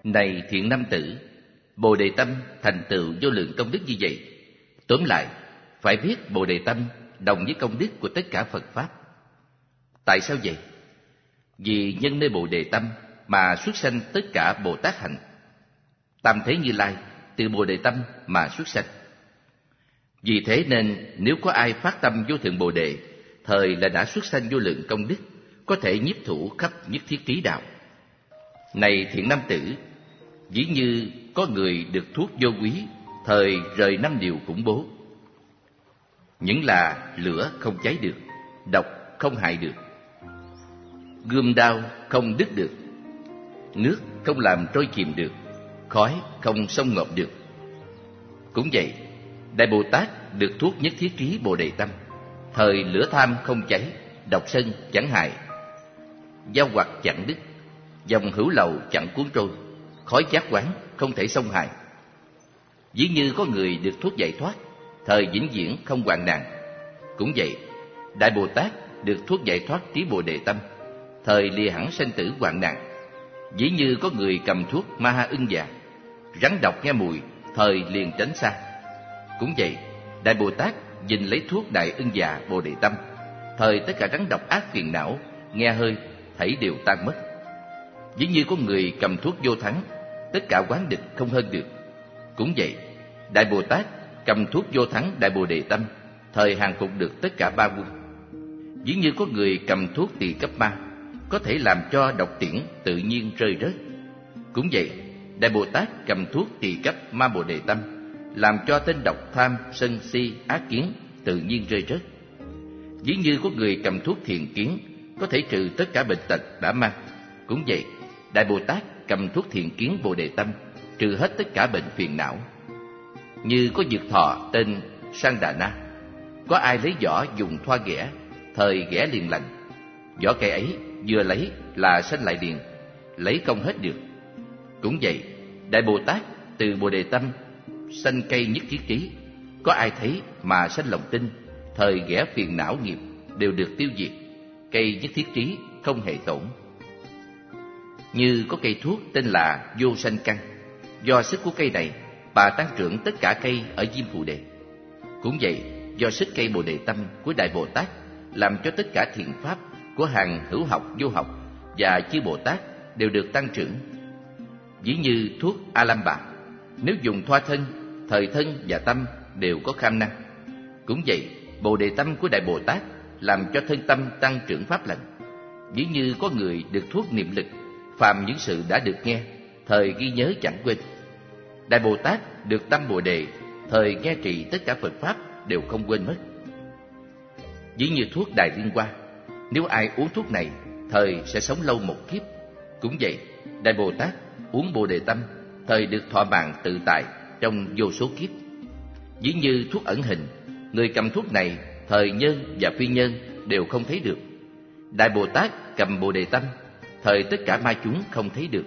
Này thiện nam tử, Bồ Đề Tâm thành tựu vô lượng công đức như vậy. Tóm lại, phải biết Bồ Đề Tâm đồng với công đức của tất cả Phật Pháp. Tại sao vậy? Vì nhân nơi Bồ Đề Tâm mà xuất sanh tất cả Bồ Tát hạnh. Tam Thế Như Lai từ Bồ Đề Tâm mà xuất sanh. Vì thế nên nếu có ai phát tâm vô thượng Bồ Đề, thời là đã xuất sanh vô lượng công đức, có thể nhiếp thủ khắp nhất thiết trí đạo. Này thiện nam tử, ví như có người được thuốc vô quý, thời rời 5 điều khủng bố. Những là lửa không cháy được, độc không hại được, gươm đao không đứt được, nước không làm trôi chìm được, khói không xông ngộp được. Cũng vậy, Đại Bồ Tát được thuốc nhất thiết trí Bồ Đề Tâm, thời lửa tham không cháy, độc sân chẳng hại, dao hoặc chẳng đứt, dòng hữu lậu chẳng cuốn trôi, khói chát quán không thể xông hại. Ví như có người được thuốc giải thoát, thời vĩnh viễn không hoạn nạn. Cũng vậy, Đại Bồ Tát được thuốc giải thoát trí Bồ Đề Tâm, thời lìa hẳn sanh tử hoạn nạn. Ví như có người cầm thuốc ma ha ưng già, rắn độc nghe mùi, thời liền tránh xa. Cũng vậy, Đại Bồ Tát gìn lấy thuốc Đại Ưng Già Bồ Đề Tâm, thời tất cả rắn độc ác phiền não, nghe hơi, thảy đều tan mất. Ví như có người cầm thuốc vô thắng, tất cả quán địch không hơn được. Cũng vậy, Đại Bồ Tát cầm thuốc vô thắng Đại Bồ Đề Tâm, thời hàng phục được tất cả ba quân. Ví như có người cầm thuốc tỳ cấp ma, có thể làm cho độc tiễn tự nhiên rơi rớt. Cũng vậy, Đại Bồ Tát cầm thuốc tỳ cấp ma Bồ Đề Tâm, làm cho tên độc tham, sân si, ác kiến tự nhiên rơi rớt. Ví như có người cầm thuốc thiền kiến, có thể trừ tất cả bệnh tật đã mang. Cũng vậy, Đại Bồ Tát cầm thuốc thiền kiến Bồ Đề Tâm, trừ hết tất cả bệnh phiền não. Như có dược thọ tên Sang Đà Na, có ai lấy vỏ dùng thoa ghẻ, thời ghẻ liền lành. Vỏ cây ấy vừa lấy là sanh lại liền, lấy không hết được. Cũng vậy, Đại Bồ Tát từ Bồ Đề Tâm sanh cây nhất thiết trí, có ai thấy mà sanh lòng tin, thời ghẻ phiền não nghiệp đều được tiêu diệt, cây nhất thiết trí không hề tổn. Như có cây thuốc tên là Vô Sanh Căn, do sức của cây này bà tăng trưởng tất cả cây ở Diêm Phù Đề. Cũng vậy, do sức cây Bồ Đề Tâm của Đại Bồ Tát làm cho tất cả thiện pháp của hàng hữu học, vô học và chư Bồ Tát đều được tăng trưởng. Ví như thuốc Alamba, nếu dùng thoa thân, thời thân và tâm đều có kham năng. Cũng vậy, Bồ Đề Tâm của Đại Bồ Tát làm cho thân tâm tăng trưởng pháp lành. Ví như có người được thuốc niệm lực, phàm những sự đã được nghe, thời ghi nhớ chẳng quên. Đại Bồ Tát được tâm Bồ Đề, thời nghe trì tất cả Phật Pháp đều không quên mất. Ví như thuốc Đại Liên Hoa, nếu ai uống thuốc này, thời sẽ sống lâu một kiếp. Cũng vậy, Đại Bồ Tát uống Bồ Đề Tâm, thời được thọ mạng tự tại trong vô số kiếp. Ví như thuốc ẩn hình, người cầm thuốc này, thời nhân và phi nhân đều không thấy được. Đại Bồ Tát cầm Bồ Đề Tâm, thời tất cả ma chúng không thấy được.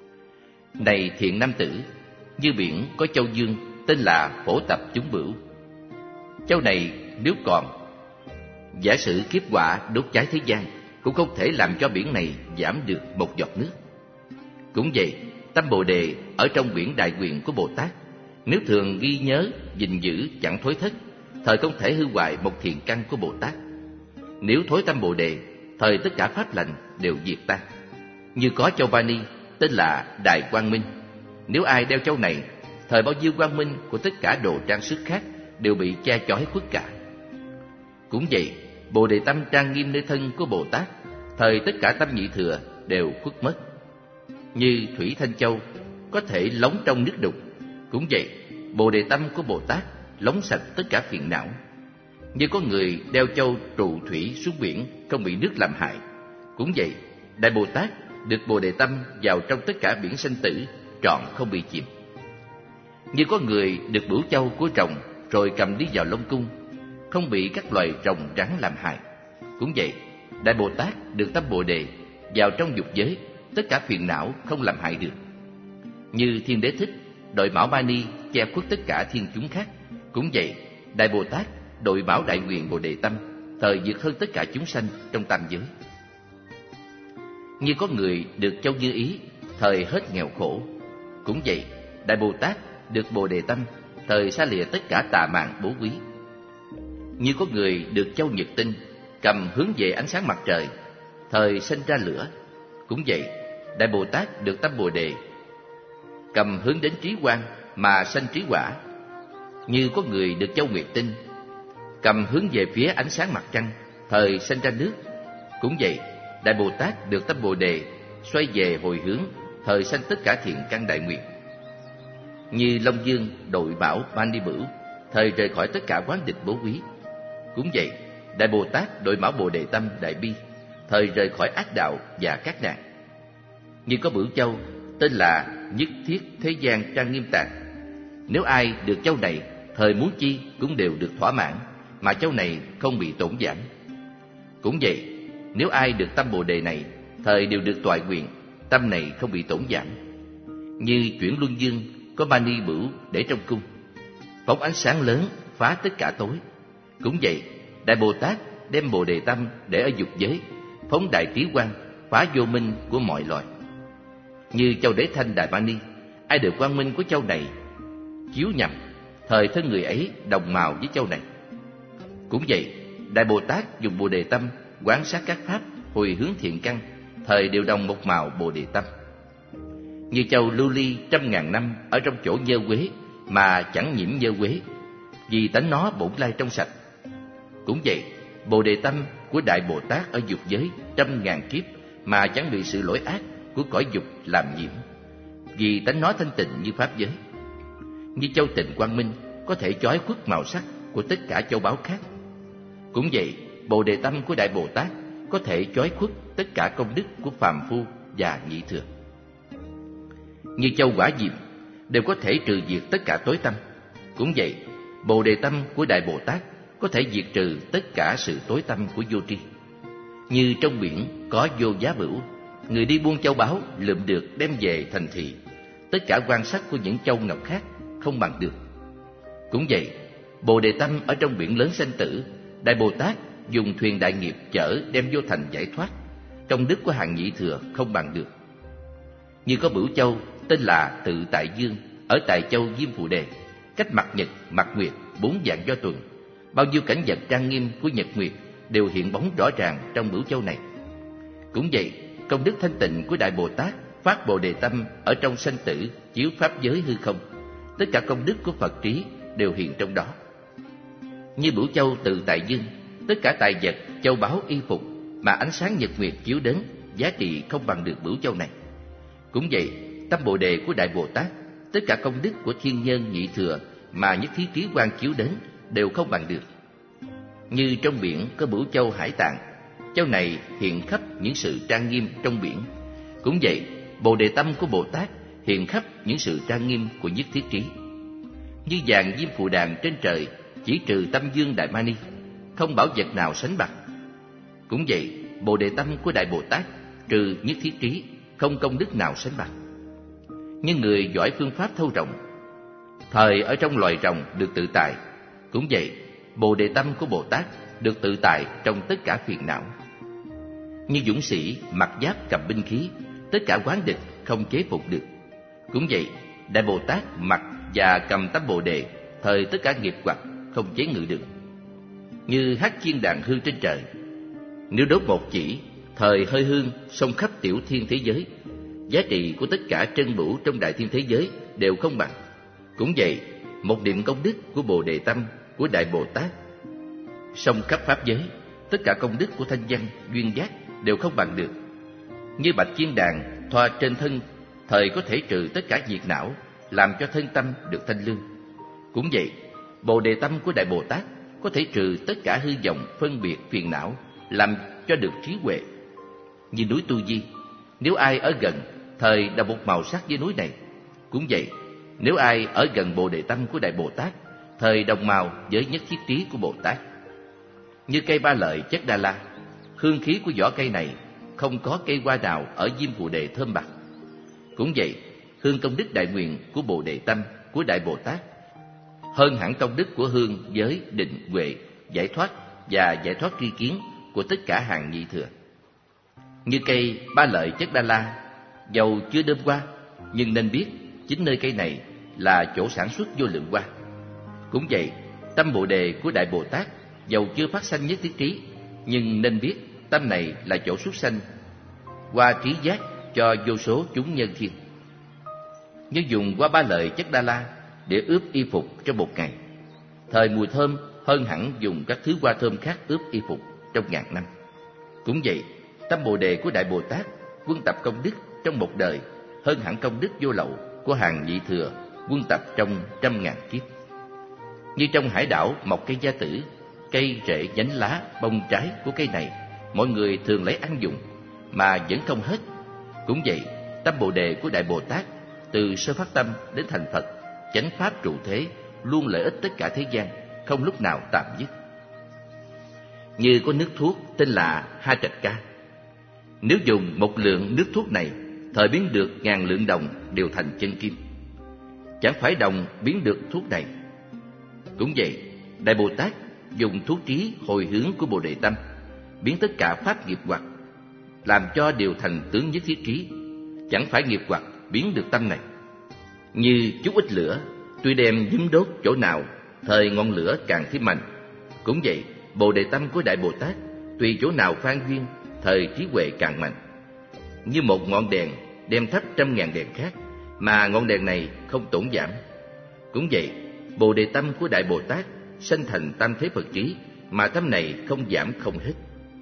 Này thiện nam tử, như biển có châu Dương tên là Phổ Tập Chúng Bửu. Châu này nếu còn, giả sử kiếp hỏa đốt cháy thế gian, cũng không thể làm cho biển này giảm được một giọt nước. Cũng vậy, tâm Bồ Đề ở trong biển đại quyền của Bồ Tát, nếu thường ghi nhớ, gìn giữ chẳng thối thất, thời không thể hư hoại một thiện căn của Bồ Tát. Nếu thối tâm Bồ Đề, thời tất cả pháp lành đều diệt tan. Như có châu Vani tên là Đại Quang Minh, nếu ai đeo châu này, thời bao nhiêu quang minh của tất cả đồ trang sức khác đều bị che chói khuất cả. Cũng vậy, Bồ Đề Tâm trang nghiêm nơi thân của Bồ Tát, thời tất cả tâm nhị thừa đều khuất mất. Như thủy thanh châu có thể lóng trong nước đục, cũng vậy, Bồ Đề Tâm của Bồ Tát lóng sạch tất cả phiền não. Như có người đeo châu trụ thủy xuống biển, không bị nước làm hại. Cũng vậy, Đại Bồ Tát được Bồ Đề Tâm vào trong tất cả biển sanh tử, trọn không bị chìm. Như có người được bửu châu của rồng rồi cầm đi vào Long Cung, không bị các loài rồng rắn làm hại. Cũng vậy, Đại Bồ Tát được tâm Bồ Đề vào trong dục giới, tất cả phiền não không làm hại được. Như Thiên Đế Thích đội Mão Mani che khuất tất cả thiên chúng khác. Cũng vậy, Đại Bồ Tát đội Mão Đại Nguyện Bồ Đề Tâm, thời vượt hơn tất cả chúng sanh trong tam giới. Như có người được châu Như Ý, thời hết nghèo khổ, Cũng vậy, Đại Bồ Tát được Bồ Đề Tâm, thời xa lìa tất cả tà mạn bố quý. Như có người được châu nhật tinh, cầm hướng về ánh sáng mặt trời, thời sinh ra lửa. Cũng vậy, Đại Bồ Tát được tâm Bồ Đề, cầm hướng đến trí quang mà sanh trí quả. Như có người được châu nguyệt tinh, cầm hướng về phía ánh sáng mặt trăng, thời sanh ra nước. Cũng vậy, Đại Bồ Tát được tâm Bồ Đề, xoay về hồi hướng, thời sanh tất cả thiện căn đại nguyện. Như Long Dương đội bảo Mani Bửu, thời rời khỏi tất cả quán địch bố quý. Cũng vậy, Đại Bồ Tát đội mão Bồ Đề Tâm đại bi, thời rời khỏi ác đạo và các nạn. Như có Bửu Châu tên là Nhất Thiết Thế Gian Trang Nghiêm Tạng. Nếu ai được châu này, thời muốn chi cũng đều được thỏa mãn, mà châu này không bị tổn giảm. Cũng vậy, nếu ai được tâm Bồ Đề này, thời đều được toại nguyện, tâm này không bị tổn giảm. Như chuyển Luân Dương có Mani Bửu để trong cung, phóng ánh sáng lớn phá tất cả tối. Cũng vậy, Đại Bồ Tát đem Bồ Đề Tâm để ở dục giới, phóng đại trí quang, phá vô minh của mọi loài. Như châu Đế Thanh Đại Mani, ai được quang minh của châu này chiếu nhằm, thời thân người ấy đồng màu với châu này. Cũng vậy, Đại Bồ Tát dùng Bồ Đề Tâm quán sát các pháp hồi hướng thiện căn, thời đều đồng một màu Bồ Đề Tâm. Như châu lưu ly 100.000 năm ở trong chỗ nhơ quế mà chẳng nhiễm nhơ quế, vì tánh nó bổn lai trong sạch. Cũng vậy, Bồ Đề Tâm của Đại Bồ Tát ở dục giới 100.000 kiếp mà chẳng bị sự lỗi ác của cõi dục làm nhiễm, vì tánh nó thanh tịnh như pháp giới. Như châu Tịnh Quang Minh có thể chói khuất màu sắc của tất cả châu báu khác. Cũng vậy, Bồ Đề Tâm của Đại Bồ Tát có thể chói khuất tất cả công đức của phàm phu và nhị thừa. Như châu Quả Diệm đều có thể trừ diệt tất cả tối tâm. Cũng vậy, Bồ Đề Tâm của Đại Bồ Tát có thể diệt trừ tất cả sự tối tâm của vô tri. Như trong biển có Vô Giá Bửu, người đi buôn châu báu lượm được đem về thành thị, tất cả quan sắc của những châu ngọc khác không bằng được. Cũng vậy, Bồ Đề Tâm ở trong biển lớn sanh tử, Đại Bồ Tát dùng thuyền đại nghiệp chở đem vô thành giải thoát, công đức của hàng nhị thừa không bằng được. Như có Bửu Châu tên là Tự Tại Dương ở tại châu Diêm Phù Đề, cách mặt nhật, mặt nguyệt 4 vạn do tuần, bao nhiêu cảnh vật trang nghiêm của nhật nguyệt đều hiện bóng rõ ràng trong Bửu Châu này. Cũng vậy, công đức thanh tịnh của Đại Bồ Tát phát Bồ Đề Tâm ở trong sanh tử chiếu pháp giới hư không, tất cả công đức của Phật trí đều hiện trong đó. Như Bửu Châu Tự Tại Dương, tất cả tài vật, châu báu, y phục mà ánh sáng nhật nguyệt chiếu đến, giá trị không bằng được Bửu Châu này. Cũng vậy, tâm Bồ Đề của Đại Bồ Tát, tất cả công đức của thiên nhân nhị thừa mà nhất thiết trí quang chiếu đến đều không bằng được. Như trong biển có Bửu Châu Hải Tạng, châu này hiện khắp những sự trang nghiêm trong biển. Cũng vậy, Bồ Đề Tâm của Bồ Tát hiện khắp những sự trang nghiêm của nhất thiết trí. Như vàng Diêm Phù Đàn trên trời chỉ trừ Tâm Dương Đại Mani, không bảo vật nào sánh bằng. Cũng vậy, Bồ Đề Tâm của Đại Bồ Tát trừ nhất thiết trí, không công đức nào sánh bằng. Như người giỏi phương pháp thâu rồng, thời ở trong loài rồng được tự tại. Cũng vậy, Bồ Đề Tâm của Bồ Tát được tự tại trong tất cả phiền não. Như dũng sĩ mặc giáp cầm binh khí, tất cả quán địch không chế phục được. Cũng vậy, Đại Bồ Tát mặc và cầm tâm Bồ Đề, thời tất cả nghiệp hoặc không chế ngự được. Như hát chiên đàn hương trên trời, nếu đốt một chỉ, thời hơi hương xông khắp tiểu thiên thế giới, giá trị của tất cả trân bửu trong đại thiên thế giới đều không bằng. Cũng vậy, một điểm công đức của Bồ Đề Tâm của Đại Bồ Tát xông khắp pháp giới, tất cả công đức của thanh văn, duyên giác đều không bằng được. Như bạch chiên đàn thoa trên thân, thời có thể trừ tất cả diệt não, làm cho thân tâm được thanh lương. Cũng vậy, Bồ Đề Tâm của Đại Bồ Tát có thể trừ tất cả hư vọng, phân biệt, phiền não, làm cho được trí huệ. Như núi Tu Di, nếu ai ở gần, thời đồng một màu sắc với núi này. Cũng vậy, nếu ai ở gần Bồ Đề Tâm của Đại Bồ Tát, thời đồng màu với nhất thiết trí của Bồ Tát. Như cây Ba Lợi Chất Đa La, hương khí của vỏ cây này không có cây hoa nào ở Diêm Phù Đề thơm bằng. Cũng vậy, hương công đức đại nguyện của Bồ Đề Tâm của Đại Bồ Tát hơn hẳn công đức của hương giới, định, huệ, giải thoát và giải thoát tri kiến của tất cả hàng nhị thừa. Như cây Ba Lợi Chất Đa La, dầu chưa đơm hoa, nhưng nên biết chính nơi cây này là chỗ sản xuất vô lượng hoa. Cũng vậy, tâm Bồ Đề của Đại Bồ Tát dầu chưa phát sanh nhất thiết trí, nhưng nên biết tâm này là chỗ xuất sanh hoa trí giác cho vô số chúng nhân thiên. Như dùng hoa ba lợi chất Đa La để ướp y phục trong một ngày, thời mùi thơm hơn hẳn dùng các thứ hoa thơm khác ướp y phục trong ngàn năm. Cũng vậy, tâm Bồ Đề của Đại Bồ Tát quân tập công đức trong một đời hơn hẳn công đức vô lậu của hàng nhị thừa quân tập trong trăm ngàn kiếp. Như trong hải đảo mọc cây gia tử, cây rễ nhánh lá bông trái của cây này mọi người thường lấy ăn dùng mà vẫn không hết. Cũng vậy, tâm Bồ Đề của Đại Bồ Tát từ sơ phát tâm đến thành Phật, chánh pháp trụ thế, luôn lợi ích tất cả thế gian, không lúc nào tạm dứt. Như có nước thuốc tên là Ha Trạch Ca. Nếu dùng một lượng nước thuốc này, thời biến được ngàn lượng đồng đều thành chân kim. Chẳng phải đồng biến được thuốc này. Cũng vậy, Đại Bồ Tát dùng thuốc trí hồi hướng của Bồ Đề Tâm, biến tất cả pháp nghiệp hoặc, làm cho đều thành tướng nhất thiết trí. Chẳng phải nghiệp hoặc biến được tâm này. Như chút ít lửa, tuy đem nhúm đốt chỗ nào, thời ngọn lửa càng thêm mạnh. Cũng vậy, Bồ Đề Tâm của Đại Bồ Tát tùy chỗ nào phan duyên, thời trí huệ càng mạnh. Như một ngọn đèn đem thắp trăm ngàn đèn khác, mà ngọn đèn này không tổn giảm. Cũng vậy, Bồ Đề Tâm của Đại Bồ Tát sanh thành tam thế Phật trí, mà tâm này không giảm không hết.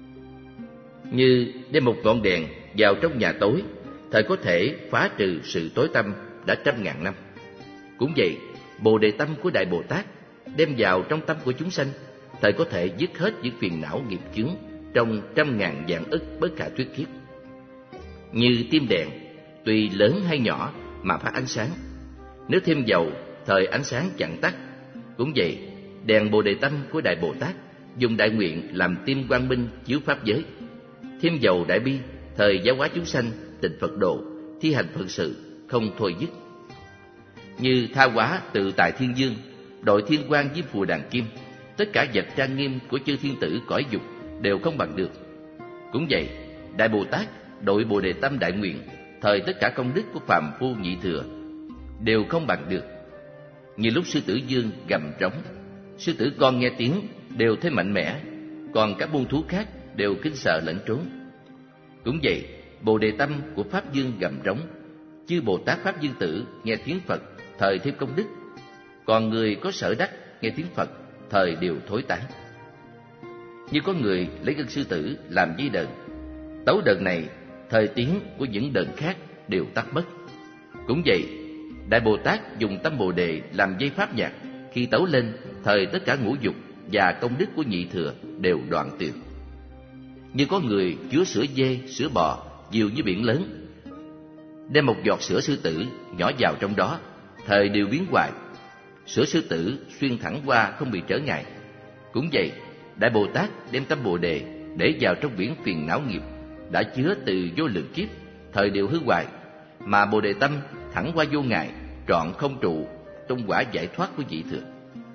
Như đem một ngọn đèn vào trong nhà tối, thời có thể phá trừ sự tối tăm đã trăm ngàn năm. Cũng vậy, Bồ Đề Tâm của Đại Bồ Tát đem vào trong tâm của chúng sanh, thời có thể dứt hết những phiền não nghiệp chướng trong trăm ngàn vạn ức bất khả thuyết khiết. Như tim đèn, tuy lớn hay nhỏ mà phát ánh sáng, nếu thêm dầu, thời ánh sáng chẳng tắt. Cũng vậy, đèn Bồ Đề Tâm của Đại Bồ Tát dùng đại nguyện làm tim quang minh chiếu pháp giới, thêm dầu đại bi, thời giáo hóa chúng sanh tịnh Phật độ, thi hành Phật sự không thôi dứt. Như tha hóa tự tại thiên dương, đội thiên quang với phù đàn kim, tất cả vật trang nghiêm của chư thiên tử cõi dục đều không bằng được. Cũng vậy, Đại Bồ Tát đội Bồ Đề Tâm đại nguyện, thời tất cả công đức của phàm phu nhị thừa đều không bằng được. Như lúc sư tử Dương gầm trống, sư tử con nghe tiếng đều thấy mạnh mẽ, còn các muôn thú khác đều kinh sợ lẫn trốn. Cũng vậy, Bồ Đề Tâm của Pháp Dương gầm trống, chư Bồ Tát Pháp Dương Tử nghe tiếng Phật, thời thêm công đức, còn người có sở đắc nghe tiếng Phật, thời đều thối tán. Như có người lấy gân sư tử làm dây đờn, tấu đờn này, thời tiếng của những đờn khác đều tắt mất. Cũng vậy, Đại Bồ Tát dùng tâm Bồ Đề làm dây pháp nhạc, khi tấu lên, thời tất cả ngũ dục và công đức của nhị thừa đều đoạn tuyệt. Như có người chứa sữa dê, sữa bò nhiều như biển lớn, đem một giọt sữa sư tử nhỏ vào trong đó, thời đều biến hoài, sữa sư tử xuyên thẳng qua không bị trở ngại. Cũng vậy, Đại Bồ Tát đem tâm Bồ Đề để vào trong biển phiền não nghiệp đã chứa từ vô lượng kiếp, thời đều hư hoại, mà Bồ Đề Tâm thẳng qua vô ngại, trọn không trụ trong quả giải thoát của vị thừa.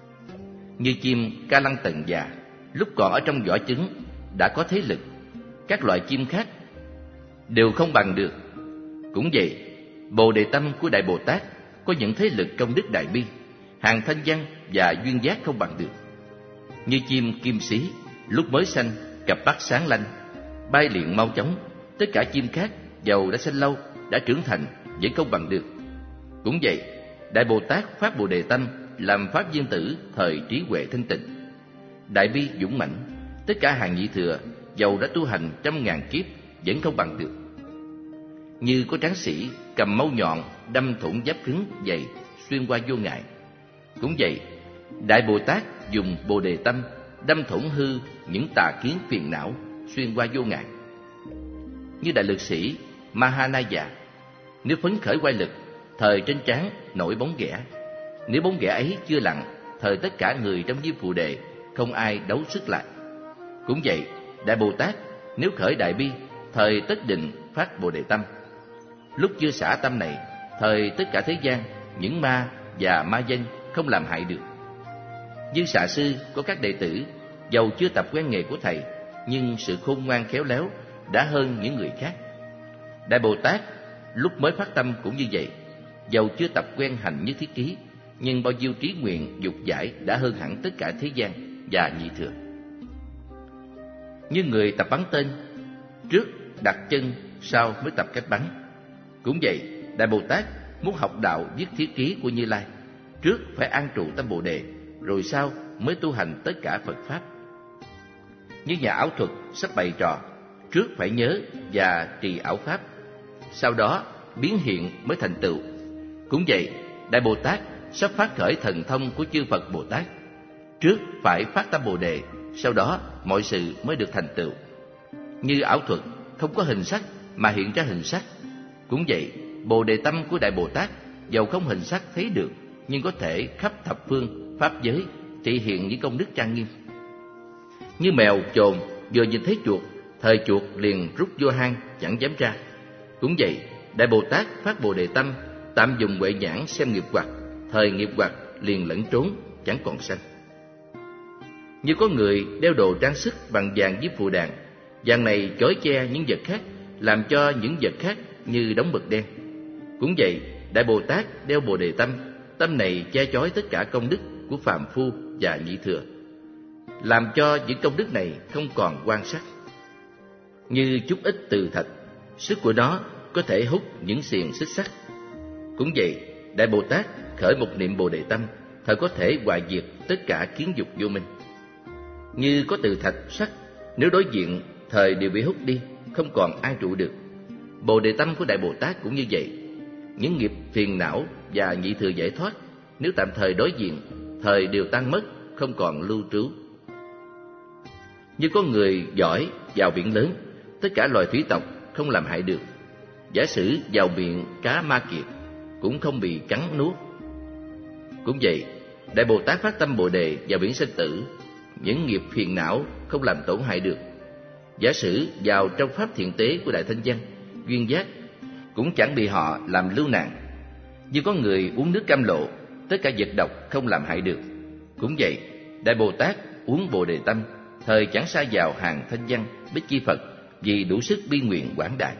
Như chim ca lăng tần già, lúc còn ở trong vỏ trứng đã có thế lực, các loại chim khác đều không bằng được. Cũng vậy, Bồ Đề Tâm của Đại Bồ Tát có những thế lực công đức đại bi, hàng thanh văn và duyên giác không bằng được. Như chim kim xí, lúc mới sanh cặp mắt sáng lanh, bay liền mau chóng, tất cả chim khác dầu đã sanh lâu, đã trưởng thành vẫn không bằng được. Cũng vậy, Đại Bồ Tát phát Bồ Đề Tâm làm Pháp Dương Tử, thời trí huệ thanh tịnh, đại bi dũng mãnh, tất cả hàng nhị thừa dầu đã tu hành trăm ngàn kiếp vẫn không bằng được. Như có tráng sĩ cầm mâu nhọn đâm thủng giáp cứng dày xuyên qua vô ngại. Cũng vậy, Đại Bồ Tát dùng Bồ Đề Tâm đâm thủng hư những tà kiến phiền não xuyên qua vô ngại. Như đại lực sĩ Mahanaya, nếu phấn khởi quay lực, thời trên trán nổi bóng ghẻ, nếu bóng ghẻ ấy chưa lặng, thời tất cả người trong Diêm Phù Đề không ai đấu sức lại. Cũng vậy, Đại Bồ Tát nếu khởi đại bi, thời tất định phát Bồ Đề Tâm. Lúc chưa xả tâm này, thời tất cả thế gian, những ma và ma danh không làm hại được. Như Xạ Sư có các đệ tử, dầu chưa tập quen nghề của thầy, nhưng sự khôn ngoan khéo léo đã hơn những người khác. Đại Bồ Tát lúc mới phát tâm cũng như vậy, dầu chưa tập quen hành như thiết ký, nhưng bao nhiêu trí nguyện dục giải đã hơn hẳn tất cả thế gian và nhị thừa. Như người tập bắn tên, trước đặt chân, sau mới tập cách bắn. Cũng vậy, Đại Bồ Tát muốn học đạo viết thiết ký của Như Lai, trước phải an trụ tâm Bồ Đề, rồi sau mới tu hành tất cả Phật Pháp. Như nhà ảo thuật sắp bày trò, trước phải nhớ và trì ảo Pháp, sau đó biến hiện mới thành tựu. Cũng vậy, Đại Bồ Tát sắp phát khởi thần thông của chư Phật Bồ Tát, trước phải phát tâm Bồ Đề, sau đó mọi sự mới được thành tựu. Như ảo thuật không có hình sắc mà hiện ra hình sắc, cũng vậy, Bồ Đề tâm của Đại Bồ Tát dầu không hình sắc thấy được, nhưng có thể khắp thập phương pháp giới thị hiện những công đức trang nghiêm. Như mèo chồn vừa nhìn thấy chuột, thời chuột liền rút vô hang chẳng dám ra. Cũng vậy, Đại Bồ Tát phát Bồ Đề tâm, tạm dùng huệ nhãn xem nghiệp hoặc, thời nghiệp hoặc liền lẫn trốn chẳng còn sanh. Như có người đeo đồ trang sức bằng vàng với phù đàn, vàng này chói che những vật khác, làm cho những vật khác như đống mực đen. Cũng vậy, Đại Bồ Tát đeo Bồ Đề tâm, tâm này che chói tất cả công đức của phàm phu và nhị thừa, làm cho những công đức này không còn quan sát. Như chút ít từ thạch, sức của nó có thể hút những xiềng xích sắt. Cũng vậy, Đại Bồ Tát khởi một niệm Bồ Đề tâm, thời có thể hoại diệt tất cả kiến dục vô minh. Như có từ thạch sắt, nếu đối diện thời đều bị hút đi, không còn ai trụ được. Bồ Đề tâm của Đại Bồ Tát cũng như vậy. Những nghiệp phiền não và nhị thừa giải thoát, nếu tạm thời đối diện, thời đều tan mất, không còn lưu trú. Như có người giỏi vào biển lớn, tất cả loài thủy tộc không làm hại được. Giả sử vào miệng cá ma kiệt, cũng không bị cắn nuốt. Cũng vậy, Đại Bồ Tát phát tâm Bồ Đề vào biển sinh tử, những nghiệp phiền não không làm tổn hại được. Giả sử vào trong pháp thiện tế của Đại Thanh Văn, Duyên Giác, cũng chẳng bị họ làm lưu nạn. Như có người uống nước cam lộ, tất cả vật độc không làm hại được. Cũng vậy, Đại Bồ Tát uống Bồ Đề tâm, thời chẳng sa vào hàng Thanh Văn, Bích Chi Phật, vì đủ sức bi nguyện quảng đại.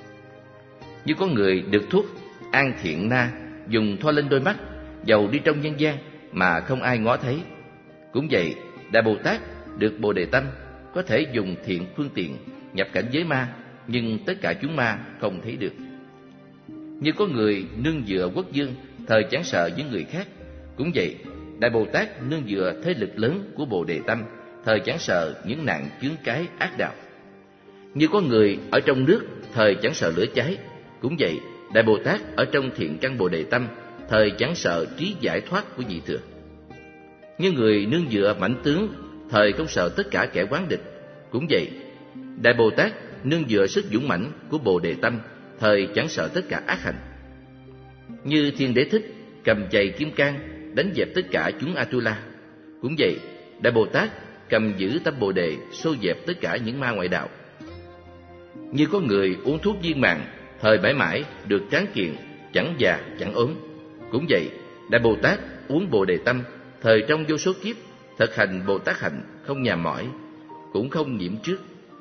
Như có người được thuốc an thiện na, dùng thoa lên đôi mắt, dầu đi trong nhân gian mà không ai ngó thấy. Cũng vậy, Đại Bồ Tát được Bồ Đề tâm, có thể dùng thiện phương tiện nhập cảnh giới ma, nhưng tất cả chúng ma không thấy được. Như có người nương dựa quốc vương, thời chẳng sợ những người khác. Cũng vậy, Đại Bồ Tát nương dựa thế lực lớn của Bồ Đề tâm, thời chẳng sợ những nạn chướng cái ác đạo. Như có người ở trong nước, thời chẳng sợ lửa cháy. Cũng vậy, Đại Bồ Tát ở trong thiện căn Bồ Đề tâm, thời chẳng sợ trí giải thoát của nhị thừa. Như người nương dựa mãnh tướng, thời không sợ tất cả kẻ quán địch. Cũng vậy, Đại Bồ Tát nương dựa sức dũng mãnh của Bồ Đề tâm, thời chẳng sợ tất cả ác hành. Như Thiên Đế Thích cầm chày kim cang đánh dẹp tất cả chúng Atula. Cũng vậy, Đại Bồ Tát cầm giữ tâm Bồ Đề xô dẹp tất cả những ma ngoại đạo. Như có người uống thuốc viên mãn, thời mãi mãi được tráng kiện, chẳng già chẳng ốm. Cũng vậy, Đại Bồ Tát uống Bồ Đề tâm, thời trong vô số kiếp thực hành Bồ Tát hạnh, không nhàm mỏi, cũng không nhiễm trước.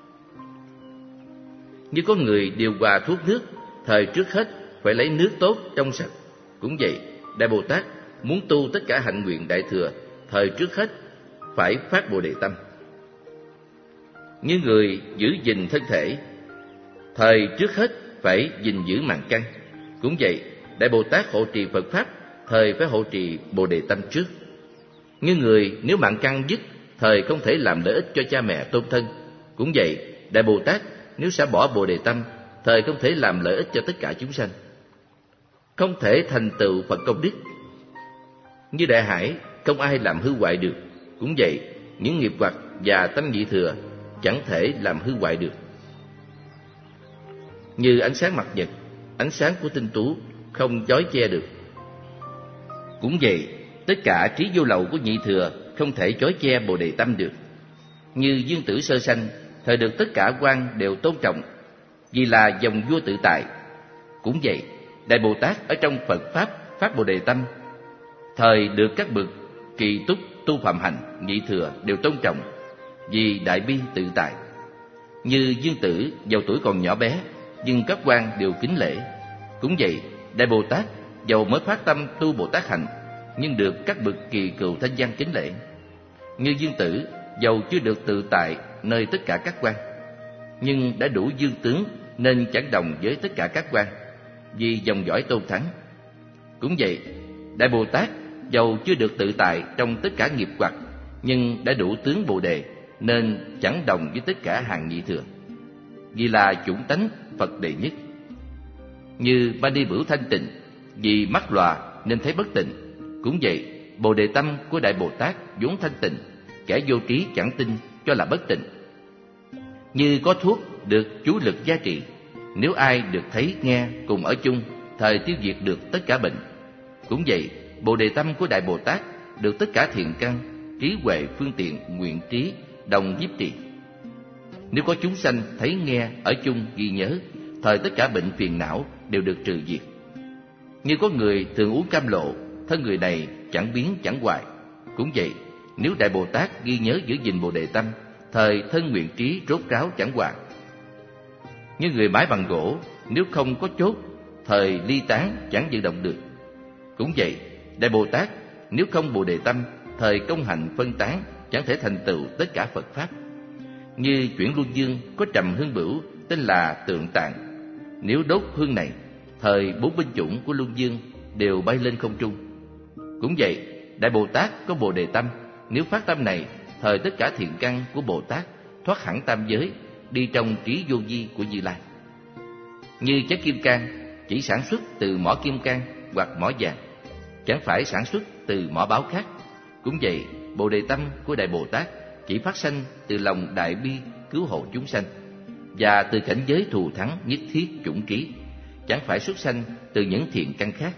Như có người điều hòa thuốc nước, thời trước hết phải lấy nước tốt trong sạch. Cũng vậy, Đại Bồ Tát muốn tu tất cả hạnh nguyện đại thừa, thời trước hết phải phát Bồ Đề tâm. Như người giữ gìn thân thể, thời trước hết phải gìn giữ mạng căn. Cũng vậy, Đại Bồ Tát hộ trì Phật Pháp, thời phải hộ trì Bồ Đề tâm trước. Như người nếu mạng căn dứt, thời không thể làm lợi ích cho cha mẹ tôn thân. Cũng vậy, Đại Bồ Tát nếu xả bỏ Bồ Đề tâm, thời không thể làm lợi ích cho tất cả chúng sanh, không thể thành tựu Phật công đức. Như đại hải, không ai làm hư hoại được. Cũng vậy, những nghiệp hoặc và tâm nhị thừa chẳng thể làm hư hoại được. Như ánh sáng mặt nhật, ánh sáng của tinh tú không chói che được. Cũng vậy, tất cả trí vô lậu của nhị thừa không thể chói che Bồ Đề tâm được. Như Dương Tử sơ sanh, thời được tất cả quan đều tôn trọng, vì là dòng vua tự tại. Cũng vậy, Đại Bồ Tát ở trong Phật Pháp phát Bồ Đề tâm, thời được các bậc kỳ túc tu phạm hành nhị thừa đều tôn trọng, vì đại bi tự tại. Như Dương Tử dầu tuổi còn nhỏ bé, nhưng các quan đều kính lễ. Cũng vậy, Đại Bồ Tát dầu mới phát tâm tu Bồ Tát hạnh, nhưng được các bậc kỳ cựu thanh văn kính lễ. Như Dương Tử, dầu chưa được tự tại nơi tất cả các quan, nhưng đã đủ dương tướng nên chẳng đồng với tất cả các quan, vì dòng dõi Tôn Thắng. Cũng vậy, Đại Bồ Tát dầu chưa được tự tại trong tất cả nghiệp hoặc, nhưng đã đủ tướng Bồ Đề nên chẳng đồng với tất cả hàng nhị thừa, vì là chủng tánh Phật đệ nhất. Như Mani Bửu thanh tịnh, vì mắt lòa nên thấy bất tịnh. Cũng vậy, Bồ Đề tâm của Đại Bồ Tát vốn thanh tịnh, kẻ vô trí chẳng tin cho là bất tịnh. Như có thuốc được chú lực gia trị, nếu ai được thấy nghe cùng ở chung, thời tiêu diệt được tất cả bệnh. Cũng vậy, Bồ Đề tâm của Đại Bồ Tát được tất cả thiện căn, trí huệ, phương tiện, nguyện trí đồng nhiếp trì. Nếu có chúng sanh thấy nghe ở chung ghi nhớ, thời tất cả bệnh phiền não đều được trừ diệt. Như có người thường uống cam lộ, thân người này chẳng biến chẳng hoại. Cũng vậy, nếu Đại Bồ Tát ghi nhớ giữ gìn Bồ Đề tâm, thời thân nguyện trí rốt ráo chẳng hoại. Như người mái bằng gỗ, nếu không có chốt, thời ly tán chẳng vận động được. Cũng vậy, Đại Bồ Tát nếu không Bồ Đề tâm, thời công hạnh phân tán chẳng thể thành tựu tất cả Phật pháp. Như chuyển luân dương có trầm hương bửu tên là Tượng Tạng, nếu đốt hương này, thời 4 binh chủng của luân dương đều bay lên không trung. Cũng vậy, Đại Bồ Tát có Bồ Đề tâm, nếu phát tâm này, thời tất cả thiện căn của Bồ Tát thoát hẳn tam giới, đi trong trí vô vi của Như Lai. Như chất kim cang chỉ sản xuất từ mỏ kim cang hoặc mỏ vàng, chẳng phải sản xuất từ mỏ báo khác. Cũng vậy, Bồ Đề tâm của Đại Bồ Tát chỉ phát sanh từ lòng đại bi cứu hộ chúng sanh, và từ cảnh giới thù thắng nhất thiết chủng trí, chẳng phải xuất sanh từ những thiện căn khác.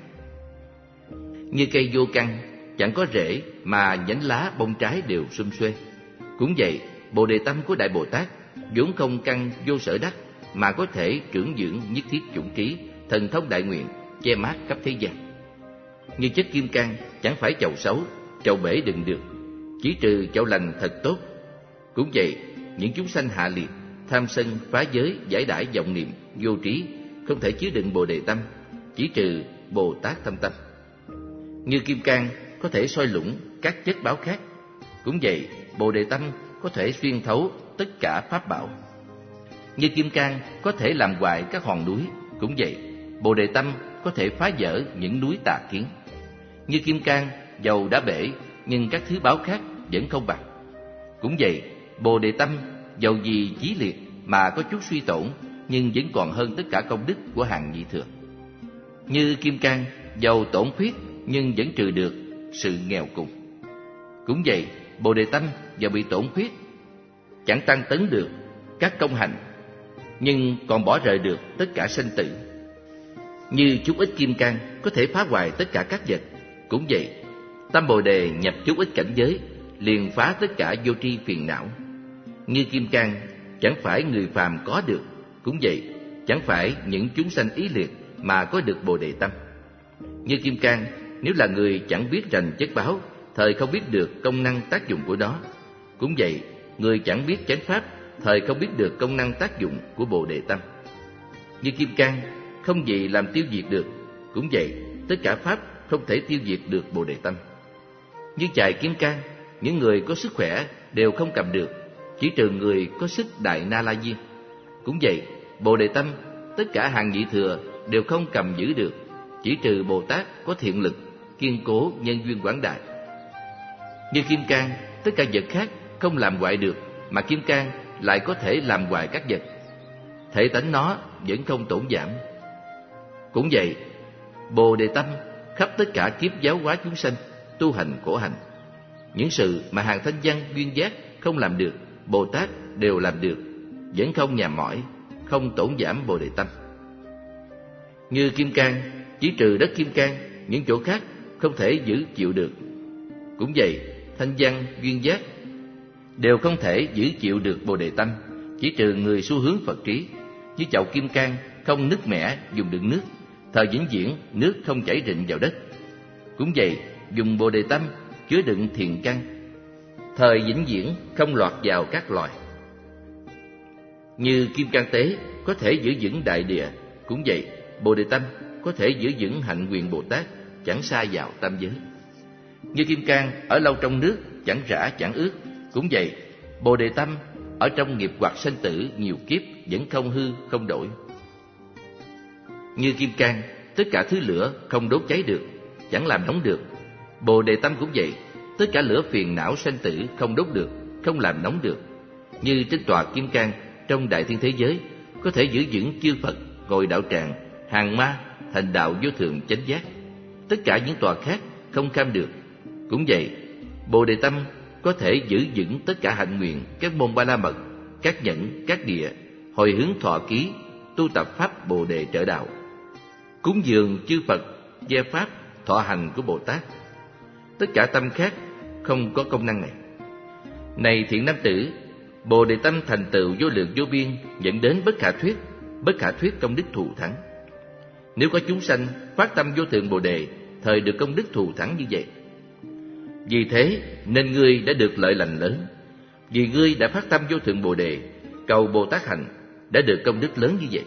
Như cây vô căn chẳng có rễ mà nhánh lá bông trái đều sum xuê. Cũng vậy, Bồ Đề tâm của Đại Bồ Tát vốn không căn vô sở đắc, mà có thể trưởng dưỡng nhất thiết chủng trí, thần thông đại nguyện, che mát khắp thế gian. Như chất kim cang chẳng phải chậu xấu, chậu bể đựng được, chỉ trừ chậu lành thật tốt. Cũng vậy, những chúng sanh hạ liệt, tham sân phá giới, giải đãi vọng niệm, vô trí, không thể chứa đựng Bồ Đề tâm, chỉ trừ Bồ Tát thâm tâm. Như kim cang có thể soi lũng các chất báo khác. Cũng vậy, Bồ Đề tâm có thể xuyên thấu tất cả pháp bảo. Như kim cang có thể làm hoại các hòn núi. Cũng vậy, Bồ Đề tâm có thể phá vỡ những núi tà kiến. Như kim cang dầu đã bể, nhưng các thứ báo khác vẫn không bằng. Cũng vậy, Bồ Đề tâm dầu vì chí liệt mà có chút suy tổn, nhưng vẫn còn hơn tất cả công đức của hàng nhị thừa. Như kim cang dầu tổn khuyết, nhưng vẫn trừ được sự nghèo cùng. Cũng vậy, Bồ Đề tâm dầu bị tổn khuyết, chẳng tăng tấn được các công hạnh, nhưng còn bỏ rời được tất cả sanh tử. Như chút ít kim cang có thể phá hoại tất cả các vật. Cũng vậy, tâm Bồ Đề nhập chút ít cảnh giới, liền phá tất cả vô tri phiền não. Như kim cang chẳng phải người phàm có được. Cũng vậy, chẳng phải những chúng sanh ý liệt mà có được Bồ Đề tâm. Như kim cang, nếu là người chẳng biết rành chất báo, thời không biết được công năng tác dụng của nó. Cũng vậy, người chẳng biết chánh pháp, thời không biết được công năng tác dụng của Bồ Đề tâm. Như kim cang không gì làm tiêu diệt được. Cũng vậy, tất cả pháp không thể tiêu diệt được Bồ Đề tâm. Như chài kim cang, những người có sức khỏe đều không cầm được, chỉ trừ người có sức đại na la diên. Cũng vậy, Bồ Đề tâm tất cả hàng nhị thừa đều không cầm giữ được, chỉ trừ Bồ Tát có thiện lực, kiên cố nhân duyên quảng đại. Như kim cang, tất cả vật khác không làm hoại được, mà kim cang lại có thể làm hoại các vật. Thể tánh nó vẫn không tổn giảm. Cũng vậy, Bồ Đề tâm khắp tất cả kiếp giáo hóa chúng sanh, tu hành khổ hạnh. Những sự mà hàng thanh văn duyên giác không làm được, Bồ Tát đều làm được, vẫn không nhàm mỏi, không tổn giảm Bồ Đề tâm. Như kim cang, chỉ trừ đất kim cang, những chỗ khác không thể giữ chịu được. Cũng vậy, thanh văn duyên giác đều không thể giữ chịu được Bồ Đề tâm, chỉ trừ người xu hướng Phật trí. Như chậu kim cang không nứt mẻ dùng đựng nước, thời vĩnh viễn nước không chảy rịn vào đất. Cũng vậy, dùng Bồ Đề tâm chứa đựng thiện căn, thời vĩnh viễn không lọt vào các loài. Như kim cang tế có thể giữ vững đại địa. Cũng vậy, Bồ Đề tâm có thể giữ vững hạnh nguyện Bồ Tát, chẳng sa vào tam giới. Như kim cang ở lâu trong nước, chẳng rã chẳng ướt, cũng vậy, Bồ Đề tâm ở trong nghiệp hoặc sanh tử nhiều kiếp vẫn không hư không đổi. Như kim cang, tất cả thứ lửa không đốt cháy được, chẳng làm nóng được. Bồ Đề tâm cũng vậy, tất cả lửa phiền não sanh tử không đốt được, không làm nóng được. Như trên tòa kim cang trong đại thiên thế giới có thể giữ vững chư Phật ngồi đạo tràng, hàng ma thành đạo vô thượng chánh giác. Tất cả những tòa khác không kham được. Cũng vậy, Bồ Đề tâm có thể giữ vững tất cả hạnh nguyện các môn Ba La Mật, các nhẫn, các địa, hồi hướng thọ ký, tu tập pháp Bồ Đề trợ đạo, cúng dường chư Phật, gia pháp, thọ hành của Bồ Tát. Tất cả tâm khác không có công năng này. Này thiện nam tử, Bồ Đề tâm thành tựu vô lượng vô biên, dẫn đến bất khả thuyết công đức thù thắng. Nếu có chúng sanh phát tâm vô thượng Bồ Đề, thời được công đức thù thắng như vậy. Vì thế nên ngươi đã được lợi lành lớn, vì ngươi đã phát tâm vô thượng Bồ Đề, cầu Bồ Tát hành, đã được công đức lớn như vậy.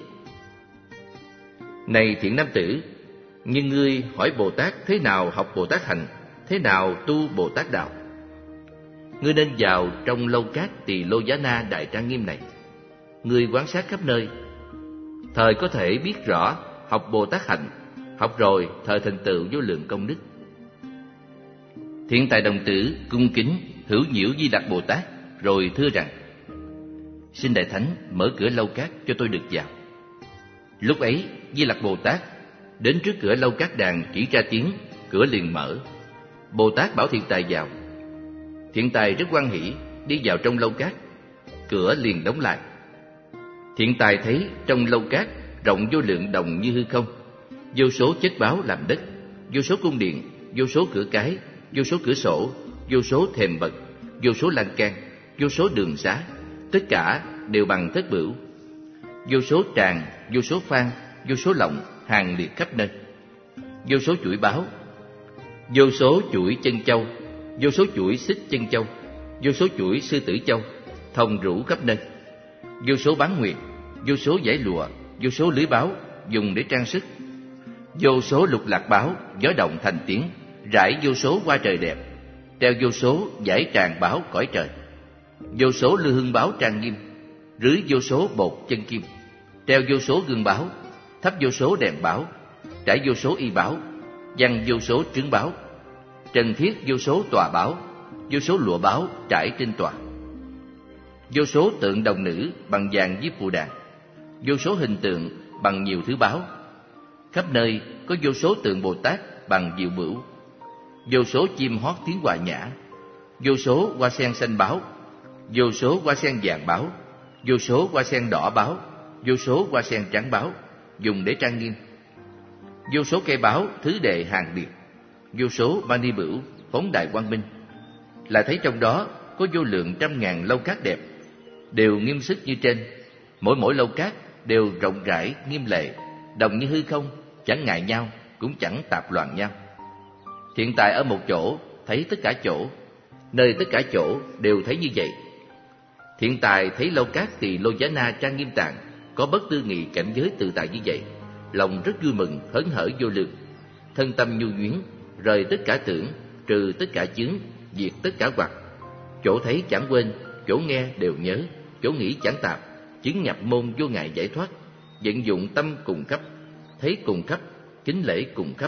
Này thiện nam tử, nhưng ngươi hỏi Bồ Tát thế nào học Bồ Tát hành, thế nào tu Bồ Tát đạo. Ngươi nên vào trong lâu cát Tỳ Lô Giá Na đại trang nghiêm này. Ngươi quan sát khắp nơi, thời có thể biết rõ học Bồ Tát hành, học rồi thời thành tựu vô lượng công đức. Thiện tài đồng tử cung kính hữu nhiễu Di Lặc Bồ Tát, rồi thưa rằng: xin Đại Thánh mở cửa lâu cát cho tôi được vào. Lúc ấy Di Lặc Bồ Tát đến trước cửa lâu cát đàn, chỉ ra tiếng, cửa liền mở. Bồ Tát bảo thiện tài vào. Thiện tài rất hoan hỷ đi vào trong lâu cát, cửa liền đóng lại. Thiện tài thấy trong lâu cát rộng vô lượng đồng như hư không, vô số chất báo làm đất, vô số cung điện, vô số cửa cái, vô số cửa sổ, vô số thềm bậc, vô số lan can, vô số đường xá, tất cả đều bằng thất bửu. Vô số tràng, vô số phan, vô số lọng hàng liệt khắp nơi. Vô số chuỗi báo, vô số chuỗi chân châu, vô số chuỗi xích chân châu, vô số chuỗi sư tử châu, thông rủ khắp nơi. Vô số bán nguyệt, vô số dải lụa, vô số lưới báo dùng để trang sức. Vô số lục lạc báo gió động thành tiếng, rải vô số hoa trời đẹp, treo vô số dải tràng báo cõi trời. Vô số lư hương báo trang nghiêm, rưới vô số bột chân kim, treo vô số gương báo, thắp vô số đèn báo, trải vô số y báo, giăng vô số trướng báo, trần thiết vô số tòa báo, vô số lụa báo trải trên tòa. Vô số tượng đồng nữ bằng vàng với phù đàn, vô số hình tượng bằng nhiều thứ báo. Khắp nơi có vô số tượng Bồ Tát bằng diệu bửu, vô số chim hót tiếng hòa nhã, vô số hoa sen xanh báo, vô số hoa sen vàng báo, vô số hoa sen đỏ báo, vô số hoa sen trắng báo dùng để trang nghiêm. Vô số cây báo thứ đệ hàng biệt, vô số mani bửu phóng đại quang minh. Là thấy trong đó có vô lượng trăm ngàn lâu cát đẹp, đều nghiêm sức như trên. Mỗi lâu cát đều rộng rãi nghiêm lệ, đồng như hư không, chẳng ngại nhau, cũng chẳng tạp loạn nhau. Thiện tài ở một chỗ thấy tất cả chỗ, nơi tất cả chỗ đều thấy như vậy. Thiện tài thấy lâu cát Tỳ Lô Giá Na trang nghiêm tạng, có bất tư nghị cảnh giới tự tại như vậy, lòng rất vui mừng hớn hở vô lượng, thân tâm nhu nhuyến, rời tất cả tưởng, trừ tất cả chướng, diệt tất cả hoặc. Chỗ thấy chẳng quên, chỗ nghe đều nhớ, chỗ nghĩ chẳng tạp, chứng nhập môn vô ngại giải thoát, vận dụng tâm cùng khắp, thấy cùng khắp, kính lễ cùng khắp.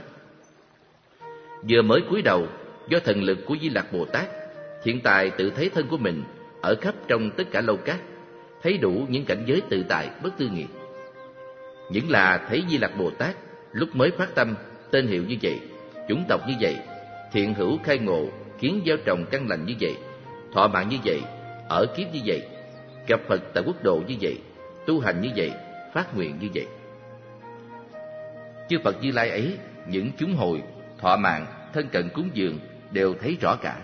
Vừa mới cúi đầu, do thần lực của Di Lặc Bồ Tát, thiện tài tự thấy thân của mình ở khắp trong tất cả lâu cát, thấy đủ những cảnh giới tự tại bất tư nghị. Những là thấy Di Lặc Bồ Tát lúc mới phát tâm, tên hiệu như vậy, chủng tộc như vậy, thiện hữu khai ngộ, kiến gieo trồng căn lành như vậy, thọ mạng như vậy, ở kiếp như vậy, gặp Phật tại quốc độ như vậy, tu hành như vậy, phát nguyện như vậy. Chư Phật Như Lai ấy, những chúng hồi, thọ mạng, thân cận cúng dường đều thấy rõ cả.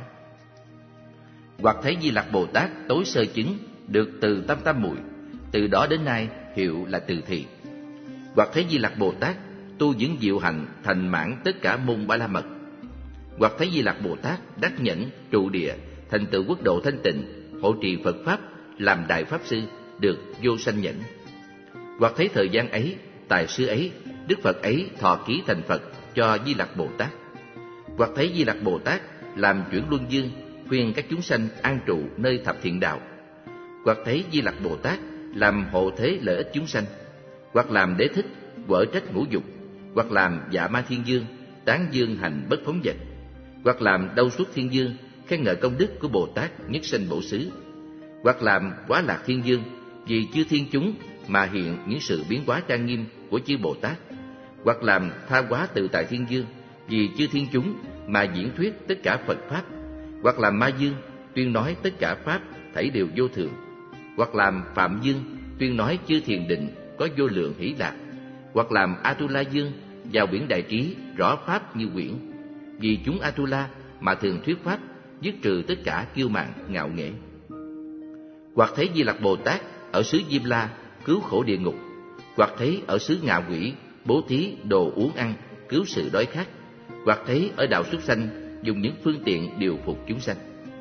Hoặc thấy Di Lặc Bồ Tát tối sơ chứng được từ tâm tam muội, từ đó đến nay hiệu là từ thị. Hoặc thấy Di Lặc Bồ Tát tu những diệu hạnh thành mãn tất cả môn Ba La Mật. Hoặc thấy Di Lặc Bồ Tát đắc nhẫn trụ địa, thành tựu quốc độ thanh tịnh, hộ trì Phật pháp, làm đại pháp sư, được vô sanh nhẫn. Hoặc thấy thời gian ấy, tài sư ấy Đức Phật ấy thọ ký thành Phật cho Di Lặc Bồ Tát. Hoặc thấy Di Lặc Bồ Tát làm chuyển luân dương, khuyên các chúng sanh an trụ nơi thập thiện đạo. Hoặc thấy Di Lặc Bồ Tát làm hộ thế lợi ích chúng sanh. Hoặc làm đế thích, quở trách ngũ dục. Hoặc làm dạ ma thiên dương, tán dương hành bất phóng dật. Hoặc làm đau suốt thiên dương, khen ngợi công đức của Bồ Tát nhất sanh bổ xứ. Hoặc làm quá lạc thiên dương, vì chư thiên chúng mà hiện những sự biến hóa trang nghiêm của chư Bồ Tát. Hoặc làm tha hóa tự tại thiên dương, vì chư thiên chúng mà diễn thuyết tất cả Phật Pháp. Hoặc làm ma dương, tuyên nói tất cả Pháp thảy đều vô thường. Hoặc làm phạm dương, tuyên nói chư thiền định có vô lượng hỷ lạc. Hoặc làm Atula dương, vào biển đại trí rõ Pháp như quyển, vì chúng Atula mà thường thuyết Pháp, dứt trừ tất cả kiêu mạn ngạo nghễ. Hoặc thấy Di Lặc Bồ Tát ở xứ Diêm La cứu khổ địa ngục. Hoặc thấy ở xứ Ngạ Quỷ bố thí đồ uống ăn cứu sự đói khát. Hoặc thấy ở đạo súc sanh dùng những phương tiện điều phục chúng sanh.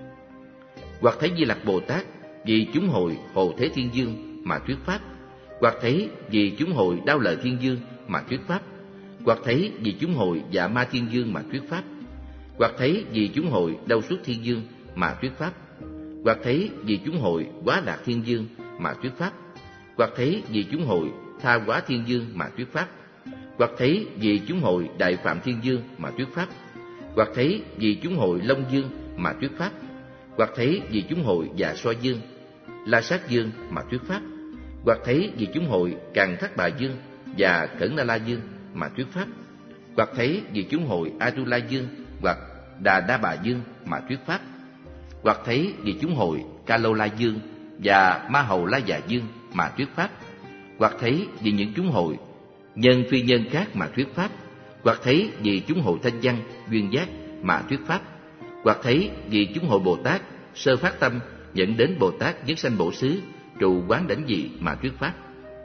Hoặc thấy Di Lặc Bồ Tát vì chúng hội hộ thế thiên dương mà thuyết Pháp. Hoặc thấy vì chúng hội đao lợi thiên dương mà thuyết Pháp. Hoặc thấy vì chúng hội dạ ma thiên dương mà thuyết Pháp. Hoặc thấy vì chúng hội đau suốt thiên dương mà thuyết Pháp. Hoặc thấy vì chúng hội quá lạc thiên dương mà thuyết Pháp. Hoặc thấy vì chúng hội tha hóa thiên dương mà thuyết Pháp. Hoặc thấy vì chúng hội đại phạm thiên dương mà thuyết Pháp. Hoặc thấy vì chúng hội long dương mà thuyết Pháp. Hoặc thấy vì chúng hội dạ xoa dương, la sát dương mà thuyết Pháp. Hoặc thấy vì chúng hội Càn Thác Bà dương và Cẩn Na La dương mà thuyết Pháp. Hoặc thấy vì chúng hội Atula dương hoặc Đà Đa Bà dương mà thuyết Pháp. Hoặc thấy vì chúng hội Ca Lô La dương và Ma Hầu La Già dương mà thuyết Pháp. Hoặc thấy vì những chúng hội nhân phi nhân khác mà thuyết Pháp. Hoặc thấy vì chúng hội thanh văn duyên giác mà thuyết Pháp. Hoặc thấy vì chúng hội Bồ Tát sơ phát tâm dẫn đến Bồ Tát nhất sanh bổ xứ trụ quán đảnh dị mà thuyết Pháp.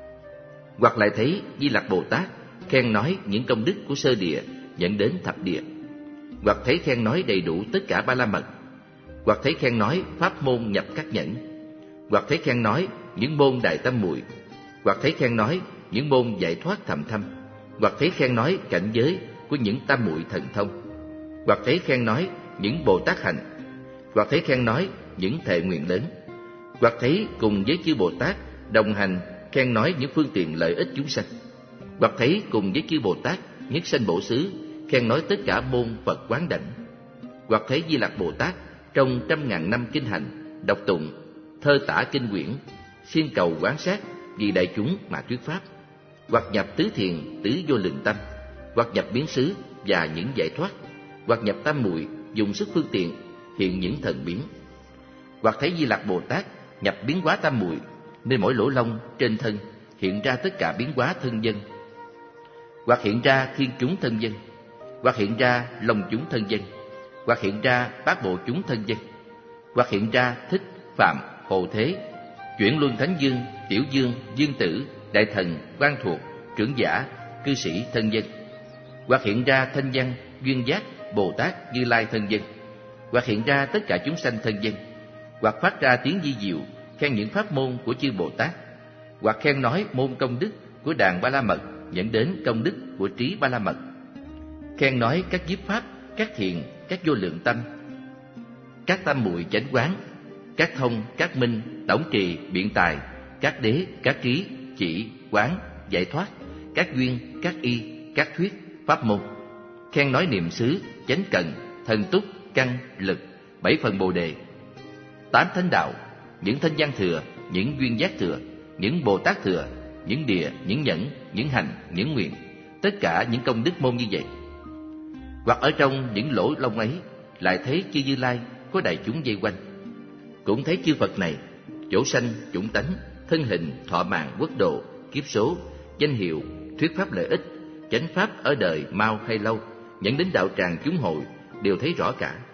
Hoặc lại thấy Di Lặc Bồ Tát khen nói những công đức của sơ địa dẫn đến thập địa. Hoặc thấy khen nói đầy đủ tất cả ba la mật. Hoặc thấy khen nói pháp môn nhập các nhẫn. Hoặc thấy khen nói những môn đại tâm muội. Hoặc thấy khen nói những môn giải thoát thầm thâm. Hoặc thấy khen nói cảnh giới của những tam muội thần thông. Hoặc thấy khen nói những Bồ Tát hành. Hoặc thấy khen nói những thệ nguyện lớn. Hoặc thấy cùng với chư Bồ Tát đồng hành khen nói những phương tiện lợi ích chúng sanh. Hoặc thấy cùng với chư Bồ Tát nhất sanh bổ xứ khen nói tất cả môn Phật quán đảnh. Hoặc thấy Di Lặc Bồ Tát trong 100.000 năm kinh hành đọc tụng thơ tả kinh quyển xin cầu quán sát vì đại chúng mà thuyết Pháp. Hoặc nhập tứ thiền tứ vô lượng tâm. Hoặc nhập biến xứ và những giải thoát. Hoặc nhập tam muội dùng sức phương tiện hiện những thần biến. Hoặc thấy Di Lặc Bồ Tát nhập biến hóa tam muội nên mỗi lỗ lông trên thân hiện ra tất cả biến hóa thân dân. Hoặc hiện ra thiên chúng thân dân. Hoặc hiện ra long chúng thân dân. Hoặc hiện ra bát bộ chúng thân dân. Hoặc hiện ra thích phạm hộ thế chuyển luân thánh dương tiểu dương dương tử đại thần quan thuộc trưởng giả cư sĩ thân dân. Hoặc hiện ra thanh văn duyên giác Bồ Tát Như Lai thân dân. Hoặc hiện ra tất cả chúng sanh thân dân. Hoặc phát ra tiếng di diệu khen những pháp môn của chư Bồ Tát. Hoặc khen nói môn công đức của đàn Ba La Mật dẫn đến công đức của trí Ba La Mật. Khen nói các nhiếp pháp, các thiền, các vô lượng tâm, các tam muội chánh quán, các thông, các minh, tổng trì, biện tài, các đế, các trí, chỉ, quán, giải thoát, các duyên, các y, các thuyết, pháp môn. Khen nói niệm xứ, chánh cần, thần túc, căn, lực, 7 phần Bồ đề, 8 thánh đạo, những thanh văn thừa, những duyên giác thừa, những Bồ Tát thừa, những địa, những nhẫn, những hành, những nguyện, tất cả những công đức môn như vậy. Hoặc ở trong những lỗ lông ấy lại thấy chư Như Lai có đại chúng vây quanh. Cũng thấy chư Phật này chỗ sanh, chủng tánh, thân hình, thọ mạng, quốc độ, kiếp số, danh hiệu, thuyết pháp lợi ích, chánh pháp ở đời mau hay lâu, dẫn đến đạo tràng chúng hội đều thấy rõ cả.